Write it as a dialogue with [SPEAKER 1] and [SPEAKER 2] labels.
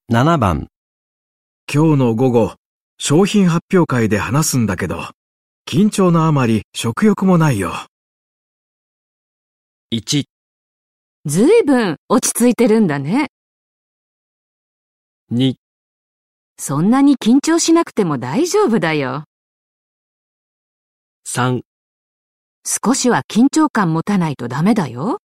[SPEAKER 1] 7番、
[SPEAKER 2] 今日の午後、商品発表会で話すんだけど、緊張のあまり食欲もないよ。
[SPEAKER 1] 1、
[SPEAKER 3] ずいぶん落ち着いてるんだね。
[SPEAKER 1] 2、
[SPEAKER 3] そんなに緊張しなくても大丈夫だよ。
[SPEAKER 1] 3
[SPEAKER 3] 少しは緊張感持たないとダメだよ。